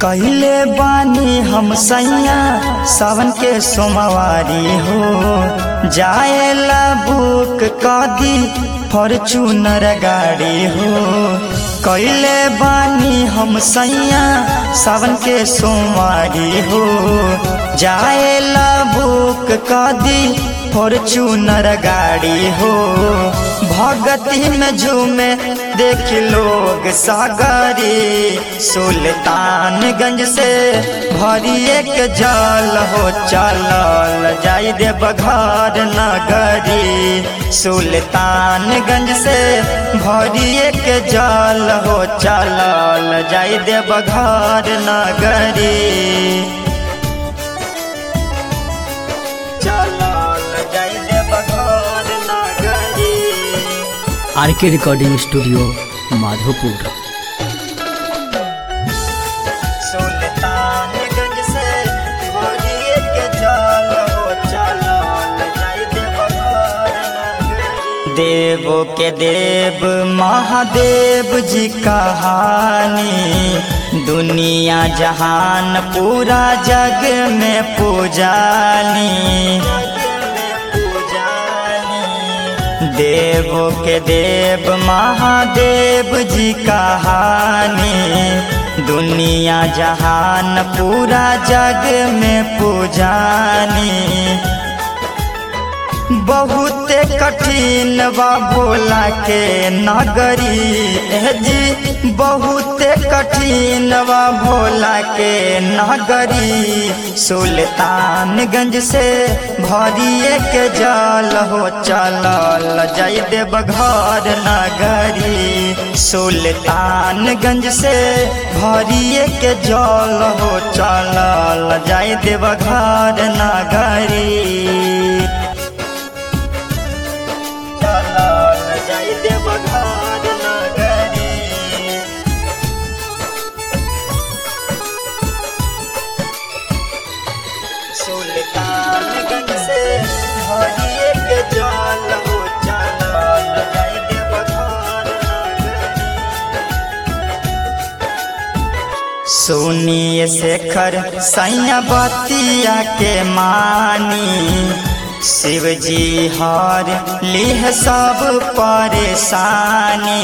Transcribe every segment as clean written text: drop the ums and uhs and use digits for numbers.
कहले बानी हम सैया सावन के सोमवारी हो जाएला बुक कदी फॉर्चूनर गाड़ी हो। कहले बानी हम सैया सावन के सोमवारी हो जाएला बुक कदी फॉर्चूनर गाड़ी हो। भगती में झूमे देख लोग सागरी सुल्तानगंज से भरिए के जल हो चलल जाई दे बघार नगरी। सुल्तानगंज से भरिए के जल हो चलल जाई दे बघार नगरी। RK recording studio Madhopur. Sultanganj से भरिए के जल हो चलल जाई दे बघार नगरी। देवों के देव महादेव जी कहानी दुनिया जहान पूरा जग में पूजानी। देवों के देव महादेव जी कहानी दुनिया जहान पूरा जग में पूजानी। बहुत कठिन बा भोला के नगरी जी, बहुत कठिन बा भोला के नगरी। सुल्तानगंज से भरिए के जल हो चलल जाई दे बघार नगरी। सुल्तानगंज से भरिए के जल हो चलल जाई दे बघार नगरी। सुल्तानगंज से भरिए के जल हो चलल जाई दे बघार नगरी। सुनिए शेखर सैया बतिया के मानी शिव जी हर लिह सब परेशानी।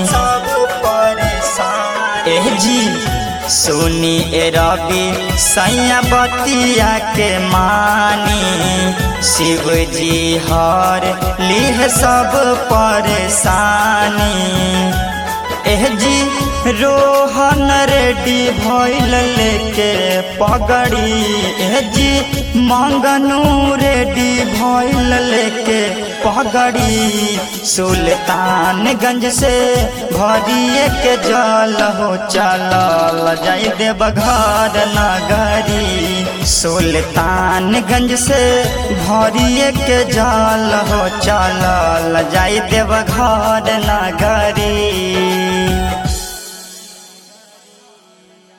एह जी सुनी ए रवि सैया बतिया के मानी शिव जी हर लिह सब परेशानी। एह जी रोहन रेडी भइल लेके पगड़ी। एह जी मंगनू रेडी भइल लेके पगड़ी। सुल्तानगंज से भरिए के जल हो चलल जाई दे बघार नगरी। सुल्तानगंज से भरिए के जल हो चलल जाई दे बघार नगरी।